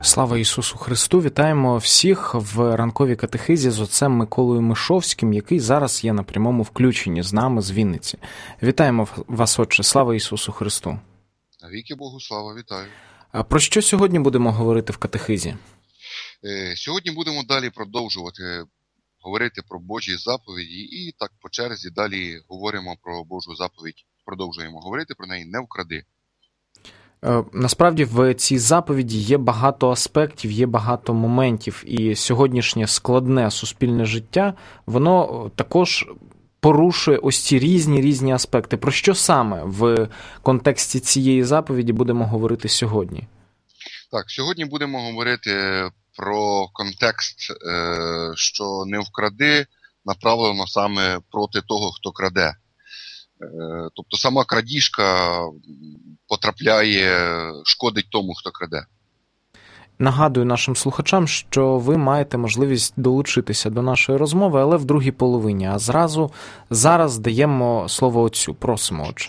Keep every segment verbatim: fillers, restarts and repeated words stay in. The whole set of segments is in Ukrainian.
Слава Ісусу Христу! Вітаємо всіх в ранковій катехизі з отцем Миколою Мишовським, який зараз є на прямому включенні з нами з Вінниці. Вітаємо вас, отче! Слава Ісусу Христу! Навіки Богу слава, вітаю! А про що сьогодні будемо говорити в катехизі? Сьогодні будемо далі продовжувати говорити про Божі заповіді і так по черзі далі говоримо про Божу заповідь, продовжуємо говорити про неї: не вкради. Насправді в цій заповіді є багато аспектів, є багато моментів, і сьогоднішнє складне суспільне життя, воно також порушує ось ці різні-різні аспекти. Про що саме в контексті цієї заповіді будемо говорити сьогодні? Так, сьогодні будемо говорити про контекст, що не вкради направлено саме проти того, хто краде. Тобто сама крадіжка потрапляє, шкодить тому, хто краде. Нагадую нашим слухачам, що ви маєте можливість долучитися до нашої розмови, але в другій половині. А зразу зараз даємо слово отцю. Просимо, отче.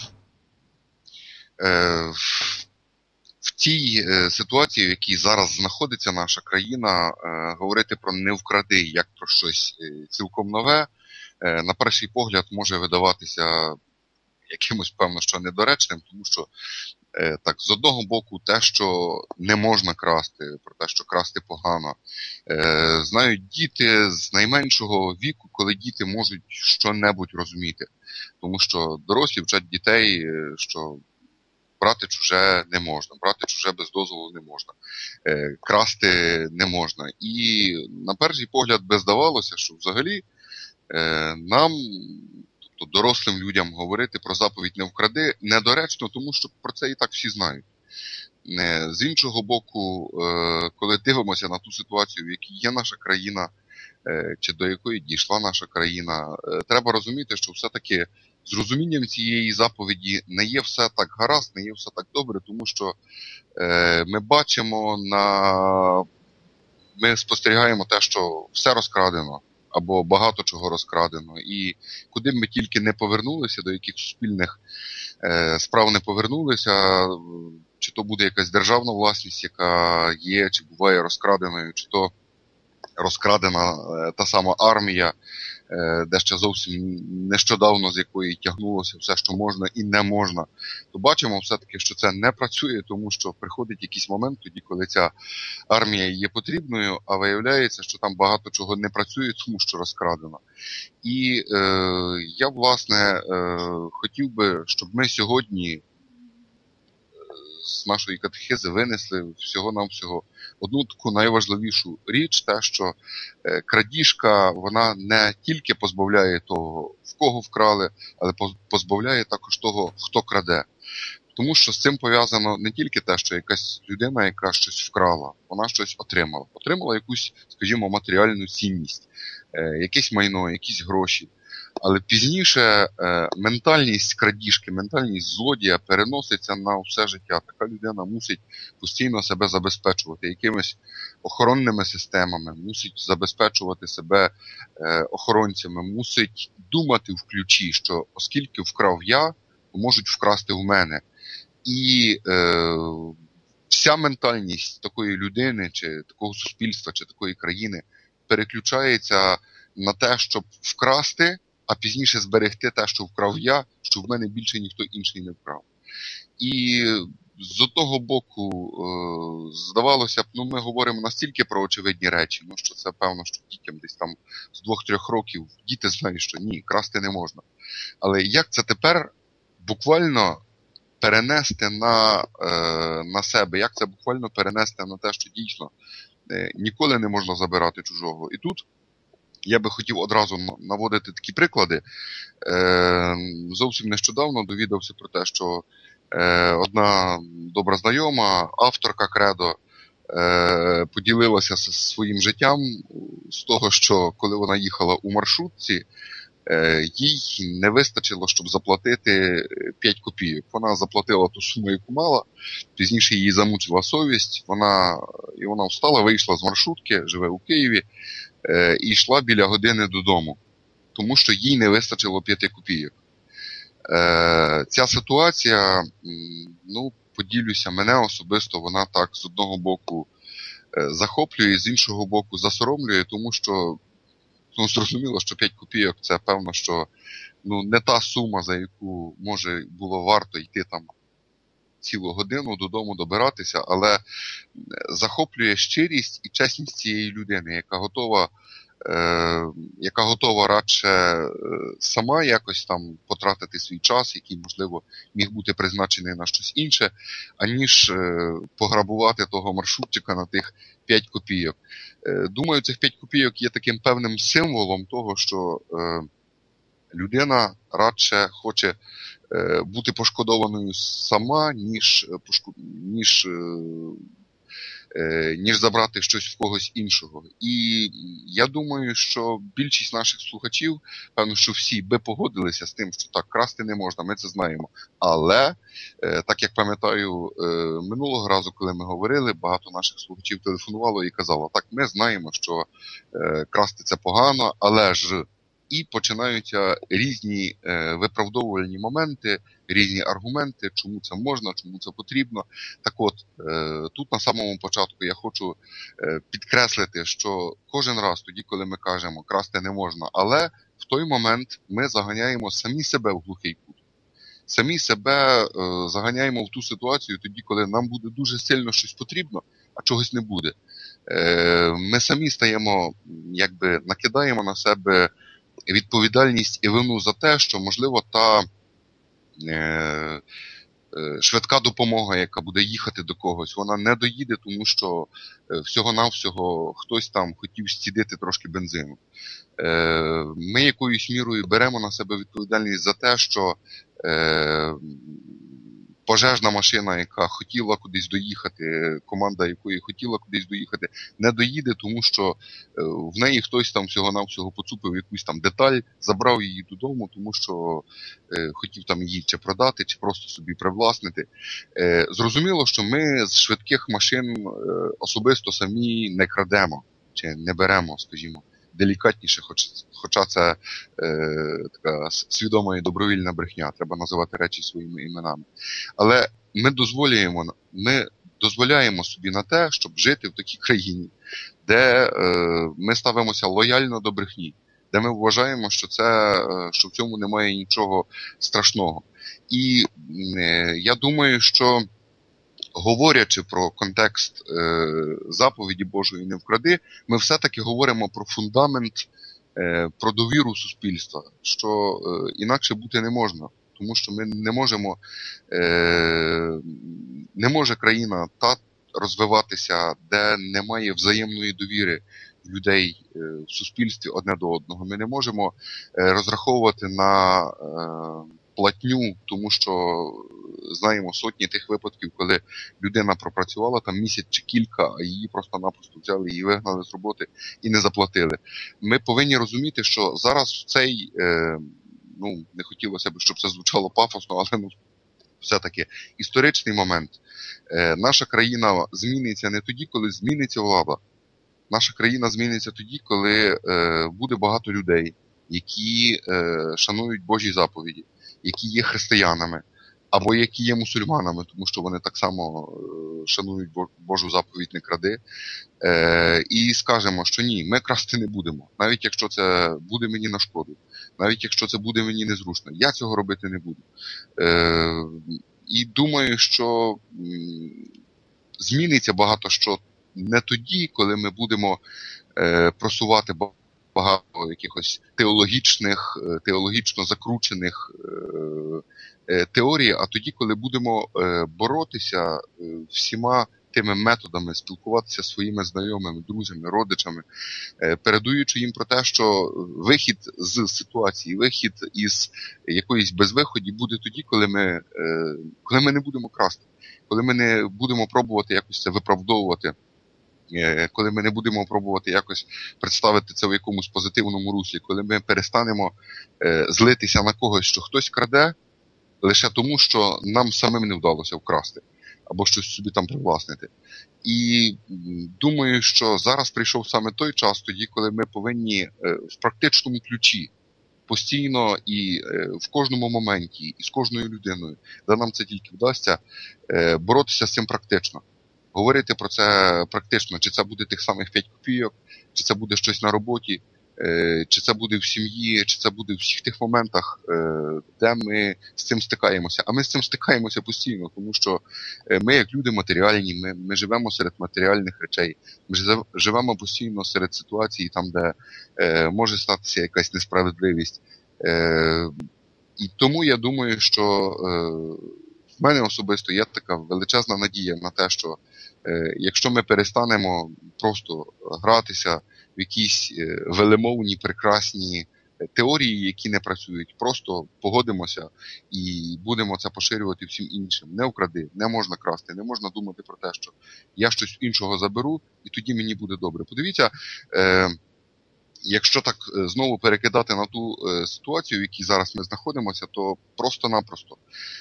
В тій ситуації, в якій зараз знаходиться наша країна, говорити про «не вкради» як про щось цілком нове, на перший погляд може видаватися якимось, певно, що недоречним, тому що так, з одного боку, те, що не можна красти, про те, що красти погано, знають діти з найменшого віку, коли діти можуть що-небудь розуміти. Тому що дорослі вчать дітей, що брати чуже не можна, брати чуже без дозволу не можна, красти не можна. І на перший погляд би здавалося, що взагалі нам, тобто дорослим людям, говорити про заповідь «не вкради» недоречно, тому що про це і так всі знають. З іншого боку, коли дивимося на ту ситуацію, в якій є наша країна, чи до якої дійшла наша країна, треба розуміти, що все-таки з розумінням цієї заповіді не є все так гаразд, не є все так добре, тому що ми бачимо, на... ми спостерігаємо те, що все розкрадено, або багато чого розкрадено. І куди б ми тільки не повернулися, до яких суспільних е, справ не повернулися, чи то буде якась державна власність, яка є, чи буває розкраденою, чи то розкрадена е, та сама армія, е, де ще зовсім нещодавно з якої тягнулося все, що можна і не можна, то бачимо все-таки, що це не працює, тому що приходить якийсь момент тоді, коли ця армія є потрібною, а виявляється, що там багато чого не працює, тому що розкрадено. І е, я, власне, е, хотів би, щоб ми сьогодні з нашої катехези винесли всього-навсього одну таку найважливішу річ, те, що крадіжка, вона не тільки позбавляє того, в кого вкрали, але позбавляє також того, хто краде. Тому що з цим пов'язано не тільки те, що якась людина, яка щось вкрала, вона щось отримала. Отримала якусь, скажімо, матеріальну цінність, якесь майно, якісь гроші. Але пізніше е, ментальність крадіжки, ментальність злодія переноситься на все життя. Така людина мусить постійно себе забезпечувати якимись охоронними системами, мусить забезпечувати себе е, охоронцями, мусить думати в ключі, що оскільки вкрав я, то можуть вкрасти в мене. І е, вся ментальність такої людини, чи такого суспільства, чи такої країни переключається на те, щоб вкрасти, а пізніше зберегти те, що вкрав я, що в мене більше ніхто інший не вкрав. І з одного боку, здавалося б, ну ми говоримо настільки про очевидні речі, ну що це певно, що дітям десь там з двох-трьох років діти знають, що ні, красти не можна. Але як це тепер буквально перенести на, на себе, як це буквально перенести на те, що дійсно ніколи не можна забирати чужого. І тут я би хотів одразу наводити такі приклади. Е, зовсім нещодавно довідався про те, що е, одна добра знайома, авторка Кредо, е, поділилася своїм життям з того, що коли вона їхала у маршрутці, е, їй не вистачило, щоб заплатити п'ять копійок. Вона заплатила ту суму, яку мала, пізніше її замучила совість, вона, і вона встала, вийшла з маршрутки, живе у Києві, і йшла біля години додому, тому що їй не вистачило п'яти копійок. Е, ця ситуація, ну, поділюся, мене особисто, вона так, з одного боку, захоплює, з іншого боку засоромлює, тому що ну, зрозуміло, що п'ять копійок це певно, що ну, не та сума, за яку може було варто йти там цілу годину додому добиратися, але захоплює щирість і чесність цієї людини, яка готова, е, яка готова радше е, сама якось там потратити свій час, який, можливо, міг бути призначений на щось інше, аніж е, пограбувати того маршрутчика на тих п'ять копійок. Е, думаю, цих п'ять копійок є таким певним символом того, що е, людина радше хоче бути пошкодованою сама, ніж, ніж, ніж забрати щось в когось іншого. І я думаю, що більшість наших слухачів, певно, що всі би погодилися з тим, що так, красти не можна, ми це знаємо. Але, так як пам'ятаю, минулого разу, коли ми говорили, багато наших слухачів телефонувало і казало, так, ми знаємо, що красти це погано, але ж і починаються різні е, виправдовувальні моменти, різні аргументи, чому це можна, чому це потрібно. Так от, е, тут на самому початку я хочу е, підкреслити, що кожен раз тоді, коли ми кажемо красти не можна, але в той момент ми заганяємо самі себе в глухий кут. Самі себе е, заганяємо в ту ситуацію тоді, коли нам буде дуже сильно щось потрібно, а чогось не буде. Е, ми самі стаємо, якби накидаємо на себе відповідальність і вину за те, що, можливо, та е, е, швидка допомога, яка буде їхати до когось, вона не доїде, тому що е, всього-навсього хтось там хотів зцідити трошки бензину. Е, ми якоюсь мірою беремо на себе відповідальність за те, що е, пожежна машина, яка хотіла кудись доїхати, команда якої хотіла кудись доїхати, не доїде, тому що в неї хтось там всього-навсього поцупив якусь там деталь, забрав її додому, тому що е, хотів там її чи продати, чи просто собі привласнити. Е, зрозуміло, що ми з швидких машин е, особисто самі не крадемо, чи не беремо, скажімо, делікатніше, хоч, хоча це е, така свідома і добровільна брехня, треба називати речі своїми іменами. Але ми дозволяємо, ми дозволяємо собі на те, щоб жити в такій країні, де е, ми ставимося лояльно до брехні, де ми вважаємо, що, це, е, що в цьому немає нічого страшного. І е, я думаю, що говорячи про контекст е, заповіді Божої «не вкради», ми все-таки говоримо про фундамент, е, про довіру суспільства, що е, інакше бути не можна. Тому що ми не можемо, е, не може країна та розвиватися, де немає взаємної довіри людей е, в суспільстві одне до одного. Ми не можемо е, розраховувати на е, платню, тому що знаємо сотні тих випадків, коли людина пропрацювала там місяць чи кілька, а її просто-напросто взяли і вигнали з роботи і не заплатили. Ми повинні розуміти, що зараз в цей, е, ну, не хотілося б, щоб це звучало пафосно, але ну, все-таки історичний момент. Е, наша країна зміниться не тоді, коли зміниться влада. Наша країна зміниться тоді, коли е, буде багато людей, які е, шанують Божі заповіді, які є християнами, або які є мусульманами, тому що вони так само е, шанують Божу заповідь «не кради». Е, і скажемо, що ні, ми красти не будемо, навіть якщо це буде мені на шкоду, навіть якщо це буде мені незручно, я цього робити не буду. Е, і думаю, що м, зміниться багато що не тоді, коли ми будемо е, просувати багато якихось теологічних, теологічно закручених е, теорій, а тоді, коли будемо е, боротися е, всіма тими методами, спілкуватися зі своїми знайомими, друзями, родичами, е, передаючи їм про те, що вихід з ситуації, вихід із якоїсь безвиході буде тоді, коли ми, е, коли ми не будемо красти, коли ми не будемо пробувати якось це виправдовувати, коли ми не будемо пробувати якось представити це в якомусь позитивному руслі, коли ми перестанемо е, злитися на когось, що хтось краде, лише тому, що нам самим не вдалося вкрасти, або щось собі там привласнити. І думаю, що зараз прийшов саме той час тоді, коли ми повинні е, в практичному ключі, постійно і е, в кожному моменті, і з кожною людиною, де нам це тільки вдасться, е, боротися з цим практично. говорити про це практично, чи це буде тих самих п'ять копійок, чи це буде щось на роботі, чи це буде в сім'ї, чи це буде в всіх тих моментах, де ми з цим стикаємося. А ми з цим стикаємося постійно, тому що ми, як люди матеріальні, ми, ми живемо серед матеріальних речей, ми живемо постійно серед ситуацій, там, де е, може статися якась несправедливість. Е, і тому я думаю, що е, в мене особисто є така величезна надія на те, що е, якщо ми перестанемо просто гратися в якісь велемовні, прекрасні теорії, які не працюють, просто погодимося і будемо це поширювати всім іншим. Не вкради, не можна красти, не можна думати про те, що я щось іншого заберу, і тоді мені буде добре. Подивіться, е, якщо так знову перекидати на ту е, ситуацію, в якій зараз ми знаходимося, то просто-напросто,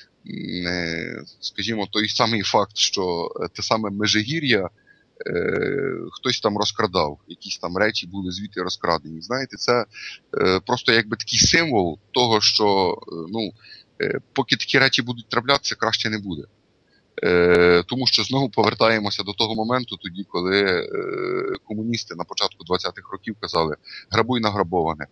е, скажімо, той самий факт, що те саме Межигір'я Е, хтось там розкрадав, якісь там речі були звідти розкрадені. Знаєте, це е, просто якби такий символ того, що е, ну, е, поки такі речі будуть траплятися, краще не буде. Е, тому що знову повертаємося до того моменту, тоді, коли е, комуністи на початку двадцятих років казали «грабуй награбоване».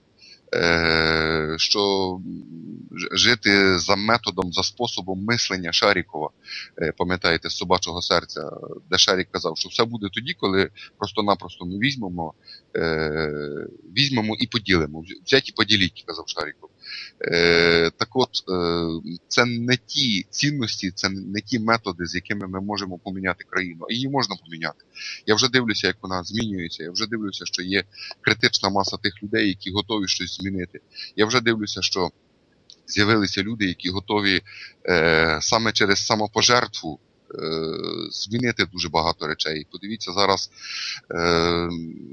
Е, що жити за методом, за способом мислення Шарікова, е, пам'ятаєте, з «Собачого серця», де Шарік казав, що все буде тоді, коли просто-напросто ми візьмемо, е, візьмемо і поділимо. Взять і поділіть, казав Шаріков. Е, так от, е, це не ті цінності, це не ті методи, з якими ми можемо поміняти країну. А її можна поміняти. Я вже дивлюся, як вона змінюється. Я вже дивлюся, що є критична маса тих людей, які готові щось змінити. Я вже дивлюся, що з'явилися люди, які готові е, саме через самопожертву е, змінити дуже багато речей. Подивіться, зараз е,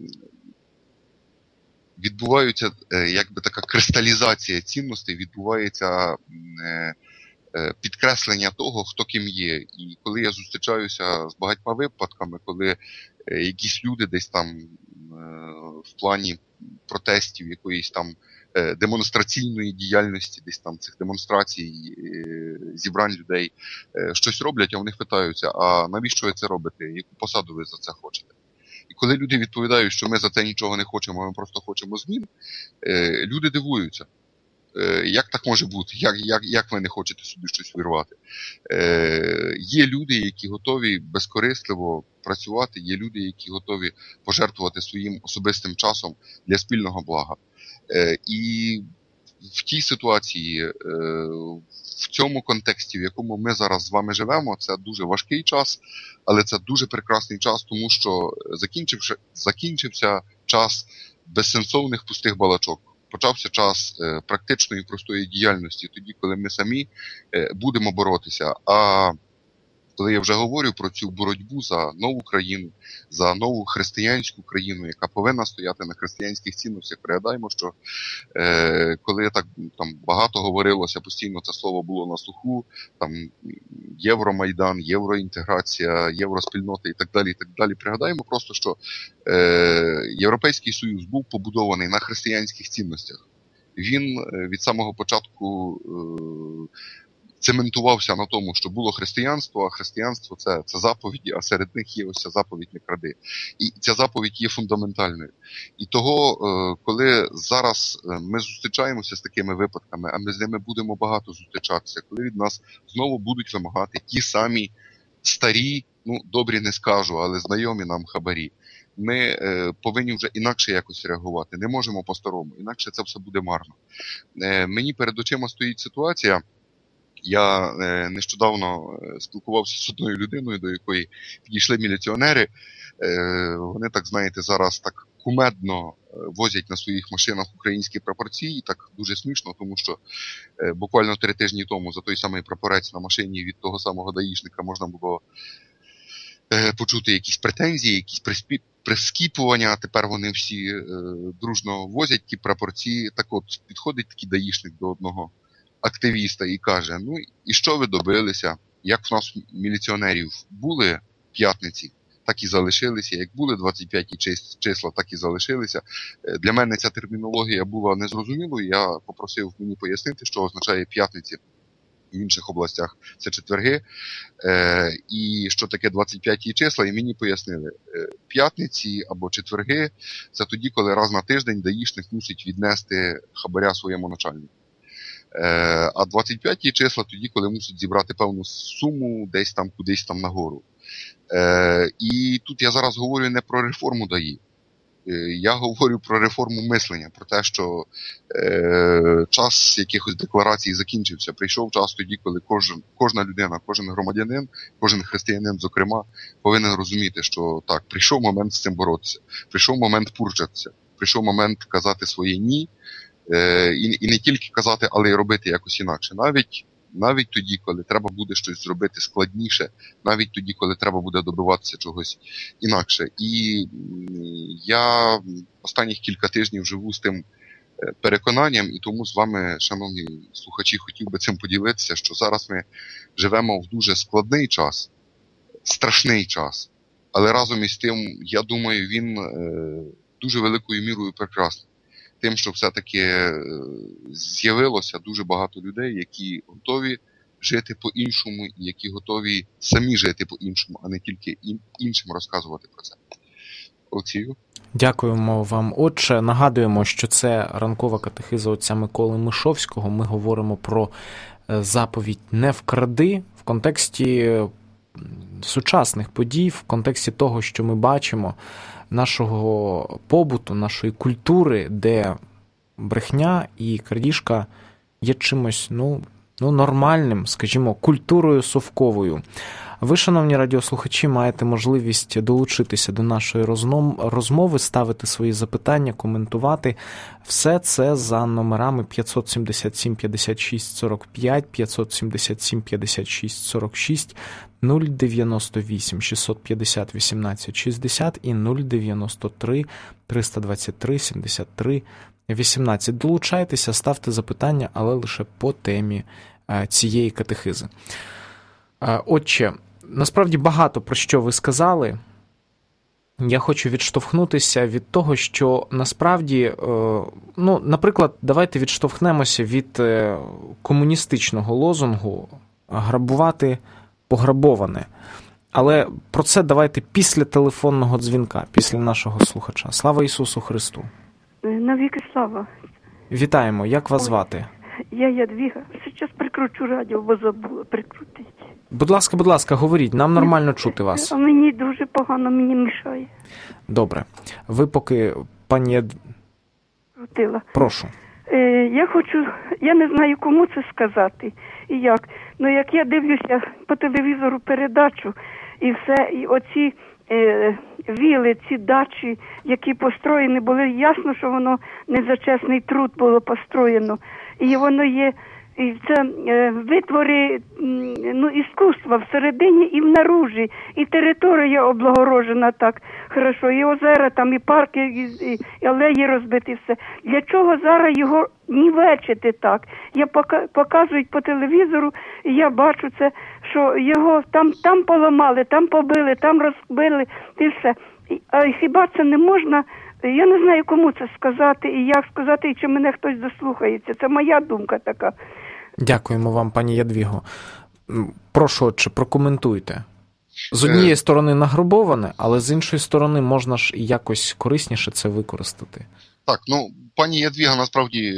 відбувається е, якби така кристалізація цінностей, відбувається е, е, підкреслення того, хто ким є. І коли я зустрічаюся з багатьма випадками, коли е, якісь люди десь там е, в плані протестів, якоїсь там е, демонстраційної діяльності, десь там цих демонстрацій, е, зібрань людей, е, щось роблять, а в них питаються, а навіщо ви це робите, яку посаду ви за це хочете? І коли люди відповідають, що ми за це нічого не хочемо, ми просто хочемо змін, е, люди дивуються. Е, як так може бути? Як, як, як ви не хочете собі щось вирвати? Е, є люди, які готові безкорисливо працювати, є люди, які готові пожертвувати своїм особистим часом для спільного блага. Е, і в тій ситуації, е, в цьому контексті, в якому ми зараз з вами живемо, це дуже важкий час, але це дуже прекрасний час, тому що закінчився, закінчився час безсенсовних пустих балачок. Почався час е, практичної простої діяльності, тоді, коли ми самі е, будемо боротися. А коли я вже говорю про цю боротьбу за нову країну, за нову християнську країну, яка повинна стояти на християнських цінностях, пригадаємо, що е, коли так там багато говорилося, постійно це слово було на слуху, там Євромайдан, євроінтеграція, євроспільнота і так далі, і так далі. Пригадаємо просто, що е, Європейський Союз був побудований на християнських цінностях. Він е, від самого початку е, цементувався на тому, що було християнство, а християнство це, це заповіді, а серед них є ось ця заповідь «не кради». І ця заповідь є фундаментальною. І того, коли зараз ми зустрічаємося з такими випадками, а ми з ними будемо багато зустрічатися, коли від нас знову будуть вимагати ті самі старі, ну, добрі не скажу, але знайомі нам хабарі, ми е, повинні вже інакше якось реагувати. Не можемо по-старому, інакше це все буде марно. Е, мені перед очима стоїть ситуація. Я е, нещодавно спілкувався з одною людиною, до якої підійшли міліціонери. Е, вони, так знаєте, зараз так кумедно возять на своїх машинах українські прапорці, і так дуже смішно, тому що е, буквально три тижні тому за той самий прапорець на машині від того самого даїшника можна було е, почути якісь претензії, якісь приспі... прискіпування, а тепер вони всі е, дружно возять ті прапорці. Так от, підходить такий даїшник до одного активіста і каже, ну і що ви добилися? Як в нас міліціонерів були п'ятниці, так і залишилися. Як були двадцять п'яті числа, так і залишилися. Для мене ця термінологія була незрозумілою. Я попросив мені пояснити, що означає п'ятниці. в інших областях це четверги. Е, і що таке двадцять п'яті числа, і мені пояснили, е, п'ятниці або четверги – це тоді, коли раз на тиждень даїшник мусить віднести хабаря своєму начальнику. Е, а двадцять п'яті числа тоді, коли мусить зібрати певну суму десь там, кудись там нагору. Е, і тут я зараз говорю не про реформу ДАІ. Я говорю про реформу мислення, про те, що е, час якихось декларацій закінчився. Прийшов час тоді, коли кожен, кожна людина, кожен громадянин, кожен християнин, зокрема, повинен розуміти, що так, прийшов момент з цим боротися, прийшов момент пурчатися, прийшов момент казати своє «ні», е, і, і не тільки казати, але й робити якось інакше. Навіть Навіть тоді, коли треба буде щось зробити складніше, навіть тоді, коли треба буде добиватися чогось інакше. І я останніх кілька тижнів живу з тим переконанням, і тому з вами, шановні слухачі, хотів би цим поділитися, що зараз ми живемо в дуже складний час, страшний час, але разом із тим, я думаю, він дуже великою мірою прекрасний. Тим, що все-таки з'явилося дуже багато людей, які готові жити по-іншому, і які готові самі жити по-іншому, а не тільки іншим розказувати про це. Олексію? Дякуємо вам, отче. Нагадуємо, що це ранкова катехиза отця Миколи Мишовського. Ми говоримо про заповідь «Не вкради» в контексті сучасних подій, в контексті того, що ми бачимо, нашого побуту, нашої культури, де брехня і крадіжка є чимось, ну, ну, нормальним, скажімо, культурою совковою. Ви, шановні радіослухачі, маєте можливість долучитися до нашої розмови, ставити свої запитання, коментувати. Все це за номерами п'ятсот сімдесят сім п'ятдесят шість сорок п'ять, п'ятсот сімдесят сім п'ятдесят шість сорок шість, нуль дев'яносто вісім шістсот п'ятдесят вісімнадцять шістдесят і нуль дев'яносто три триста двадцять три сімдесят три вісімнадцять. Долучайтеся, ставте запитання, але лише по темі цієї катехизи. Отче, насправді багато про що ви сказали. Я хочу відштовхнутися від того, що насправді, ну, наприклад, давайте відштовхнемося від комуністичного лозунгу «грабувати пограбоване». Але про це давайте після телефонного дзвінка, після нашого слухача. Слава Ісусу Христу! Навіки слава! Вітаємо, як вас звати? Я Ядвіга. Зараз прикручу радіо, бо забула прикрутити. Будь ласка, будь ласка, говоріть, нам нормально чути вас. А мені дуже погано, мені мішає. Добре. Ви поки, пані Яд... Крутила. Прошу. Е, я хочу, я не знаю, кому це сказати і як. Ну, як я дивлюся по телевізору передачу, і все, і оці е, віли, ці дачі, які построєні були, ясно, що воно не за чесний труд було построєно. І воно є, і це е, витвори, ну, іскусства всередині і внаружі. І територія облагорожена так хорошо, і озера там, і парки, і, і, і алеї розбиті, все. Для чого зараз його нівечити так? Я пока, показують по телевізору, і я бачу це, що його там, там поламали, там побили, там розбили, і все. А хіба це не можна? Я не знаю, кому це сказати, і як сказати, і чи мене хтось дослухається. Це моя думка така. Дякуємо вам, пані Ядвіго. Прошу, отче, прокоментуйте. З однієї сторони награбоване, але з іншої сторони можна ж і якось корисніше це використати. Так, ну, пані Ядвіга, насправді,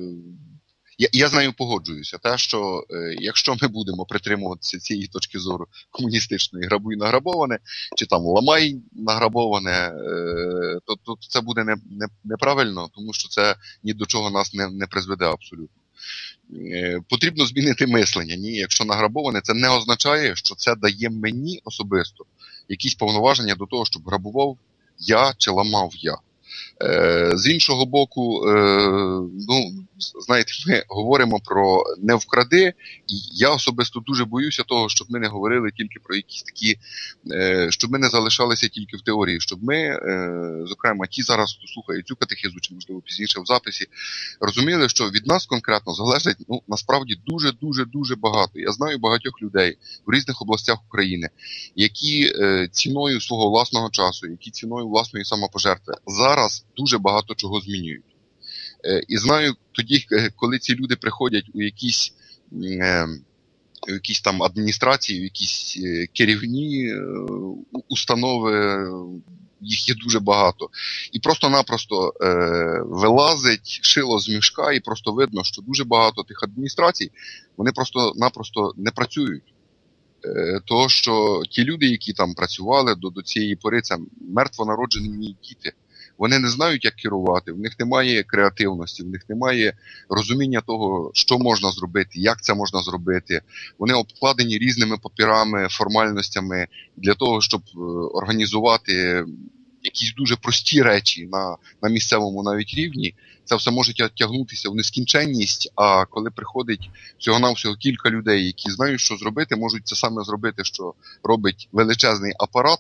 я, я з нею погоджуюся. Те, що е, якщо ми будемо притримуватися цієї точки зору комуністичної грабуй награбоване, чи там ламай награбоване, е, то, то це буде не, не, неправильно, тому що це ні до чого нас не, не призведе абсолютно. Е, потрібно змінити мислення. Ні, якщо награбоване, це не означає, що це дає мені особисто якісь повноваження до того, щоб грабував я чи ламав я. Е, з іншого боку, е, ну, знаєте, ми говоримо про «не вкради», і я особисто дуже боюся того, щоб ми не говорили тільки про якісь такі, е, щоб ми не залишалися тільки в теорії, щоб ми, е, зокрема, ті зараз, хто слухає цю катехизу, чи, можливо, пізніше в записі, розуміли, що від нас конкретно залежить, ну, насправді, дуже-дуже-дуже багато. Я знаю багатьох людей в різних областях України, які е, ціною свого власного часу, які ціною власної самопожертви зараз дуже багато чого змінюють. Е, і знаю, тоді, коли ці люди приходять у якісь е, в якісь там адміністрації, в якісь керівні установи, їх є дуже багато. І просто-напросто е, вилазить шило з мішка, і просто видно, що дуже багато тих адміністрацій, вони просто-напросто не працюють. Е, того, що ті люди, які там працювали до, до цієї пори, це мертвонароджені діти. Вони не знають, як керувати, в них немає креативності, в них немає розуміння того, що можна зробити, як це можна зробити. Вони обкладені різними папірами, формальностями для того, щоб організувати якісь дуже прості речі на, на місцевому навіть рівні. Це все може тягнутися в нескінченність, а коли приходить всього-навсього кілька людей, які знають, що зробити, можуть це саме зробити, що робить величезний апарат,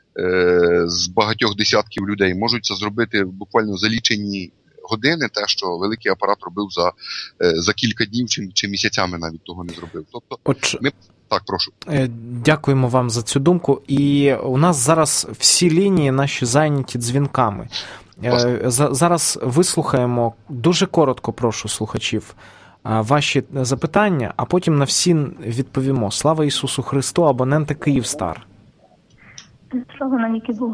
з багатьох десятків людей, можуть це зробити буквально за лічені години, те, що великий апарат робив за, за кілька днів чи, чи місяцями навіть того не зробив. Тобто, Отже, ми... Так, прошу. Дякуємо вам за цю думку. І у нас зараз всі лінії наші зайняті дзвінками. Власне. Зараз вислухаємо, дуже коротко прошу слухачів, ваші запитання, а потім на всі відповімо. Слава Ісусу Христу, абоненти Київстар. Слава навіки Богу.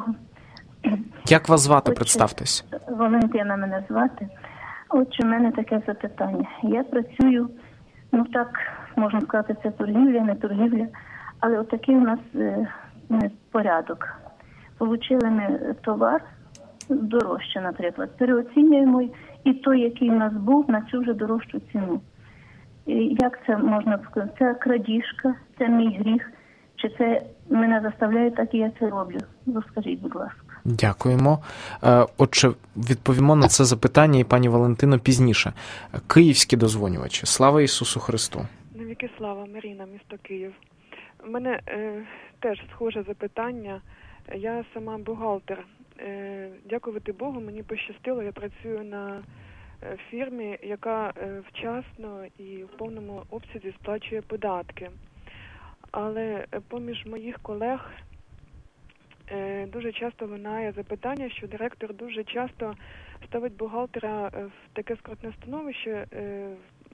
Як вас звати, Отже, представтесь? Валентина мене звати. Отже, в мене таке запитання. Я працюю, ну так, можна сказати, це торгівля, не торгівля, але отакий у нас е, порядок. Получили ми товар дорожче, наприклад. Переоцінюємо і той, який у нас був, на цю вже дорожчу ціну. І як це можна сказати? Це крадіжка, це мій гріх. Чи це мене заставляє, так і я це роблю? Розкажіть, будь ласка. Дякуємо. Отже, відповімо на це запитання і пані Валентино пізніше. Київські дозвонювачі. Слава Ісусу Христу. Навіки слава, Маріна, місто Київ. У мене е, теж схоже запитання. Я сама бухгалтер. Е, дякувати Богу, мені пощастило. Я працюю на фірмі, яка е, вчасно і в повному обсязі сплачує податки. Але поміж моїх колег е, дуже часто лунає запитання, що директор дуже часто ставить бухгалтера в таке скрутне становище. Е,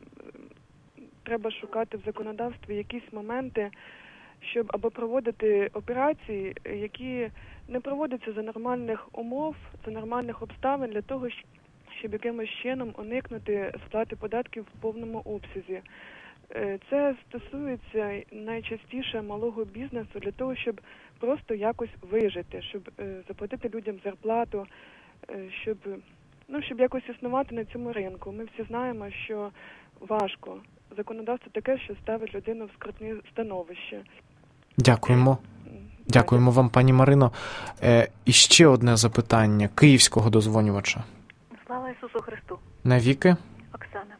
треба шукати в законодавстві якісь моменти, щоб або проводити операції, які не проводяться за нормальних умов, за нормальних обставин, для того, щоб якимось чином уникнути сплати податків в повному обсязі. Це стосується найчастіше малого бізнесу для того, щоб просто якось вижити, щоб заплатити людям зарплату, щоб, ну, щоб якось існувати на цьому ринку. Ми всі знаємо, що важко. Законодавство таке, що ставить людину в скрутне становище. Дякуємо. Дякуємо вам, пані Марино. Е, і ще одне запитання київського дозвонювача. Слава Ісусу Христу. Навіки. Оксана.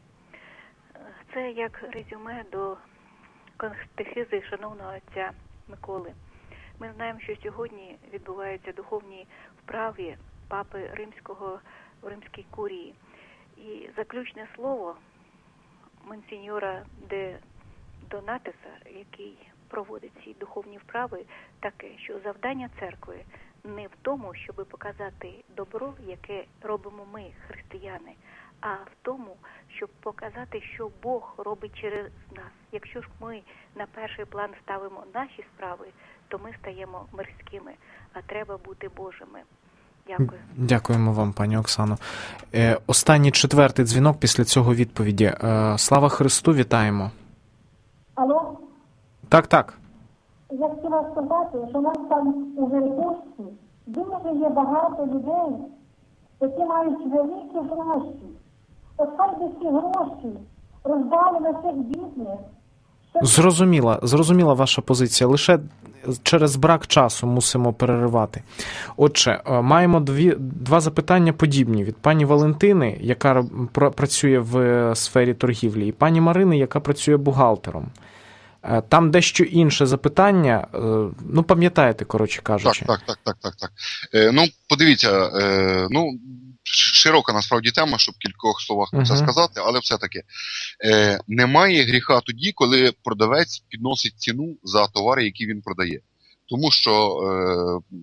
Це як резюме до катехизи шановного отця Миколи. Ми знаємо, що сьогодні відбуваються духовні вправи папи Римського в Римській курії. І заключне слово монсеньора де Донатеса, який проводить ці духовні вправи, таке, що завдання церкви не в тому, щоб показати добро, яке робимо ми, християни, а в тому, щоб показати, що Бог робить через нас. Якщо ж ми на перший план ставимо наші справи, то ми стаємо мирськими, а треба бути Божими. Дякую. Дякуємо вам, пані Оксано. Е, останній четвертий дзвінок, після цього відповіді. Е, слава Христу, вітаємо. Алло? Так, так. Я хотіла сказати, що у нас там у Верховці дуже є багато людей, які мають великі гроші. От хай би ці гроші роздали на цих бідних. Зрозуміла, зрозуміла ваша позиція. Лише через брак часу мусимо переривати. Отже, маємо дві, два запитання подібні від пані Валентини, яка працює в сфері торгівлі, і пані Марини, яка працює бухгалтером. Там дещо інше запитання, ну, пам'ятаєте, коротше кажучи. Так, так, так, так, так. Е, ну, подивіться, е, ну, широка насправді тема, щоб в кількох словах про це uh-huh. сказати, але все-таки е, немає гріха тоді, коли продавець підносить ціну за товари, які він продає. Тому що... Е,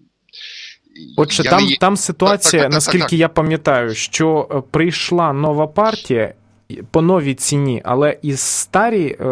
Отже, там, не... там ситуація, так, так, так, наскільки так, так. я пам'ятаю, що прийшла нова партія, по новій ціні, але і старі е,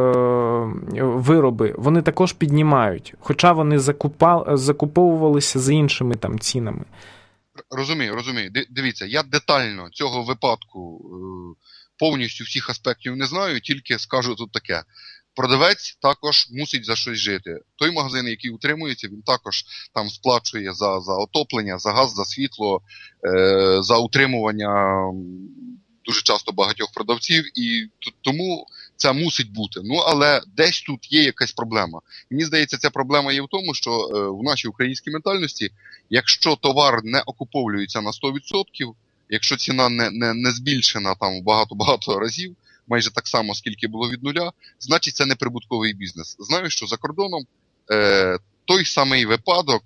вироби вони також піднімають, хоча вони закупа, закуповувалися за іншими там цінами. Розумію, розумію. Дивіться, я детально цього випадку повністю всіх аспектів не знаю, тільки скажу тут таке. Продавець також мусить за щось жити. Той магазин, який утримується, він також там сплачує за, за отоплення, за газ, за світло, е, за утримування дуже часто багатьох продавців, і тому це мусить бути. Ну, але десь тут є якась проблема. Мені здається, ця проблема є в тому, що е, в нашій українській ментальності, якщо товар не окуповується на сто відсотків, якщо ціна не, не, не збільшена там багато-багато разів, майже так само, скільки було від нуля, значить це не прибутковий бізнес. Знаю, що за кордоном е, той самий випадок,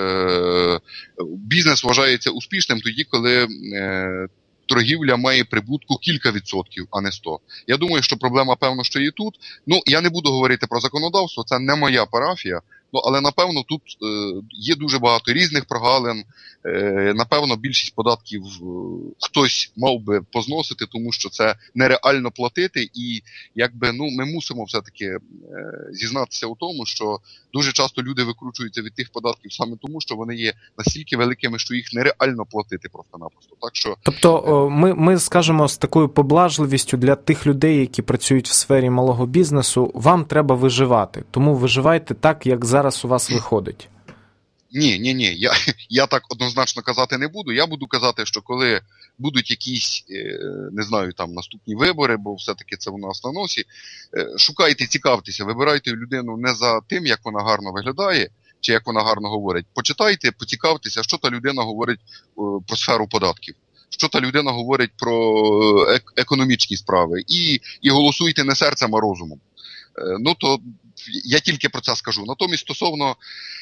е, бізнес вважається успішним тоді, коли е, торгівля має прибутку кілька відсотків, а не сто. Я думаю, що проблема, певно, що є тут. Ну, я не буду говорити про законодавство, це не моя парафія. Ну, але, напевно, тут е, є дуже багато різних прогалин. Е, напевно, більшість податків е, хтось мав би позносити, тому що це нереально платити. І, якби, ну, ми мусимо все-таки е, зізнатися у тому, що дуже часто люди викручуються від тих податків саме тому, що вони є настільки великими, що їх нереально платити просто-напросто. Так що... Тобто, ми, ми скажемо з такою поблажливістю для тих людей, які працюють в сфері малого бізнесу, вам треба виживати. Тому виживайте так, як зараз у вас виходить. Ні, ні, ні, я, я так однозначно казати не буду. Я буду казати, що коли будуть якісь, не знаю, там наступні вибори, бо все-таки це у нас на носі, шукайте, цікавтеся, вибирайте людину не за тим, як вона гарно виглядає, чи як вона гарно говорить. Почитайте, поцікавтеся, що та людина говорить про сферу податків, що та людина говорить про економічні справи. І, і голосуйте не серцем, а розумом. Ну, то я тільки про це скажу. Натомість, стосовно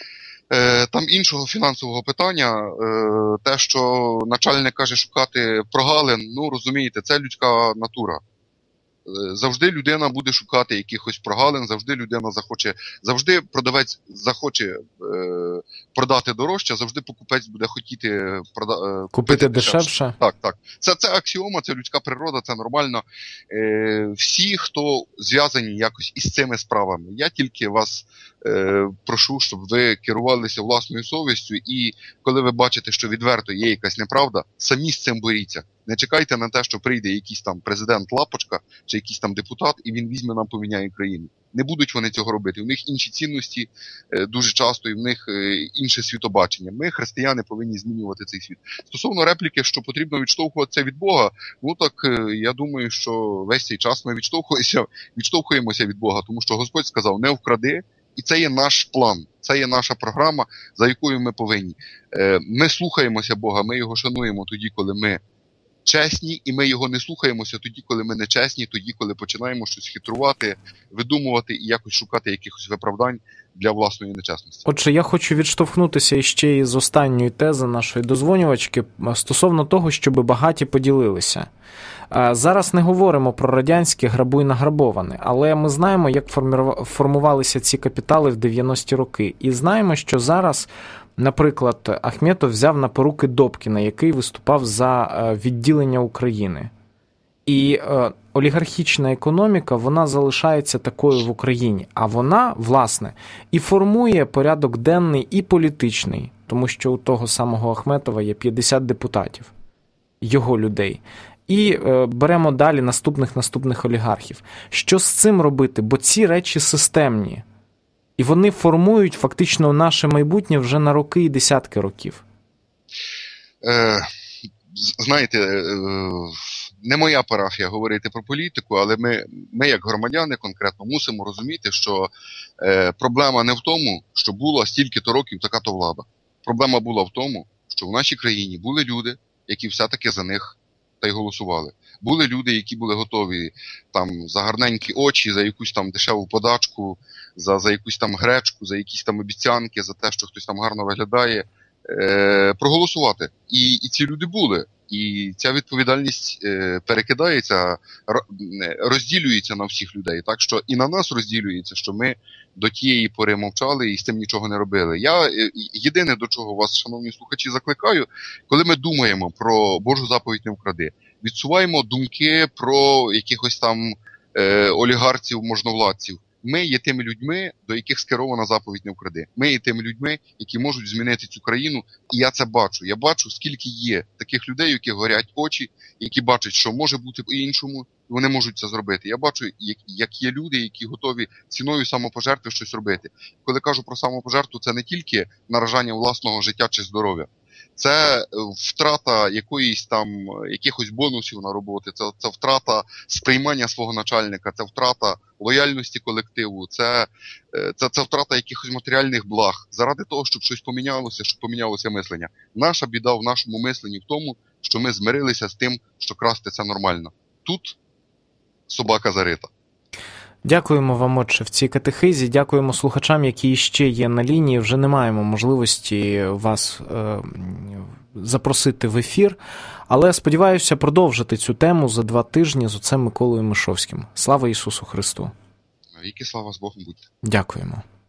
е, там іншого фінансового питання, е, те, що начальник каже шукати прогалин, ну, розумієте, це людська натура. Е, завжди людина буде шукати якихось прогалин, завжди людина захоче, завжди продавець захоче е, продати дорожче, завжди покупець буде хотіти прода, е, купити, купити дешевше. дешевше. Так, так. Це, це аксіома, це людська природа, це нормально. Е, всі, хто зв'язані якось із цими справами, я тільки вас е, прошу, щоб ви керувалися власною совістю, і коли ви бачите, що відверто є якась неправда, самі з цим боріться. Не чекайте на те, що прийде якийсь там президент Лапочка чи якийсь там депутат, і він візьме нам поміняє країну. Не будуть вони цього робити. У них інші цінності е, дуже часто, і в них е, інше світобачення. Ми, християни, повинні змінювати цей світ. Стосовно репліки, що потрібно відштовхуватися від Бога, ну так е, я думаю, що весь цей час ми відштовхуємося, відштовхуємося від Бога, тому що Господь сказав: не вкради, і це є наш план, це є наша програма, за якою ми повинні. Е, ми слухаємося Бога, ми його шануємо тоді, коли ми чесні, і ми його не слухаємося тоді, коли ми не чесні, тоді, коли починаємо щось хитрувати, видумувати і якось шукати якихось виправдань для власної нечесності. Отже, я хочу відштовхнутися іще із останньої тези нашої дозвонювачки стосовно того, щоб багаті поділилися. Зараз не говоримо про радянське грабуй награбоване, але ми знаємо, як формувалися ці капітали в дев'яності роки. І знаємо, що зараз, наприклад, Ахметов взяв на поруки Добкіна, який виступав за відділення України. І е, олігархічна економіка, вона залишається такою в Україні. А вона, власне, і формує порядок денний і політичний, тому що у того самого Ахметова є п'ятдесят депутатів, його людей. І е, беремо далі наступних-наступних олігархів. Що з цим робити? Бо ці речі системні. І вони формують фактично наше майбутнє вже на роки і десятки років. Е, знаєте, е, не моя парафія говорити про політику, але ми, ми як громадяни конкретно мусимо розуміти, що е, проблема не в тому, що була стільки-то років така-то влада. Проблема була в тому, що в нашій країні були люди, які все-таки за них та й голосували. Були люди, які були готові там за гарненькі очі, за якусь там дешеву подачку, за, за якусь там гречку, за якісь там обіцянки, за те, що хтось там гарно виглядає, е, проголосувати. і, і ці люди були. І ця відповідальність е, перекидається, розділюється на всіх людей. Так що і на нас розділюється, що ми до тієї пори мовчали і з тим нічого не робили. Я е, єдине, до чого вас, шановні слухачі, закликаю, коли ми думаємо про Божу заповідь «Не вкради», відсуваємо думки про якихось там е, олігархів, можновладців. Ми є тими людьми, до яких скерована заповідь «Не вкради». Ми є тими людьми, які можуть змінити цю країну, і я це бачу. Я бачу, скільки є таких людей, які горять очі, які бачать, що може бути по-іншому, і вони можуть це зробити. Я бачу, як, як є люди, які готові ціною самопожертви щось робити. Коли кажу про самопожертву, це не тільки наражання власного життя чи здоров'я. Це втрата якоїсь там, якихось бонусів на роботи, це, це втрата сприймання свого начальника, це втрата лояльності колективу, це, це, це втрата якихось матеріальних благ. Заради того, щоб щось помінялося, щоб помінялося мислення. Наша біда в нашому мисленні в тому, що ми змирилися з тим, що красти це нормально. Тут собака зарита. Дякуємо вам, отче, в цій катехизі. Дякуємо слухачам, які ще є на лінії. Вже не маємо можливості вас е, запросити в ефір, але сподіваюся продовжити цю тему за два тижні з отцем Миколою Мишовським. Слава Ісусу Христу! Віки слава, з Богом будьте. Дякуємо.